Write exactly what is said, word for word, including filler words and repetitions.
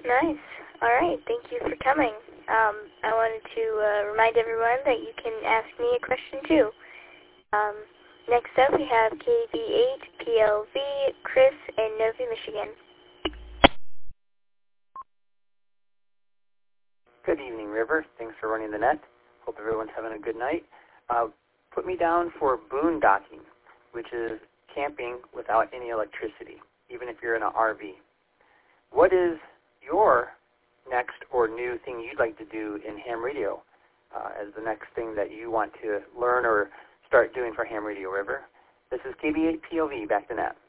Nice. All right. Thank you for coming. Um, I wanted to uh, remind everyone that you can ask me a question too. Um, next up, we have K V eight, P L V, Chris in Novi, Michigan. Good evening, River. Thanks for running the net. Hope everyone's having a good night. Uh, put me down for boondocking, which is camping without any electricity, even if you're in an R V. What is your next or new thing you'd like to do in ham radio uh, as the next thing that you want to learn or start doing for ham radio, River? This is K B eight P L V, back to net.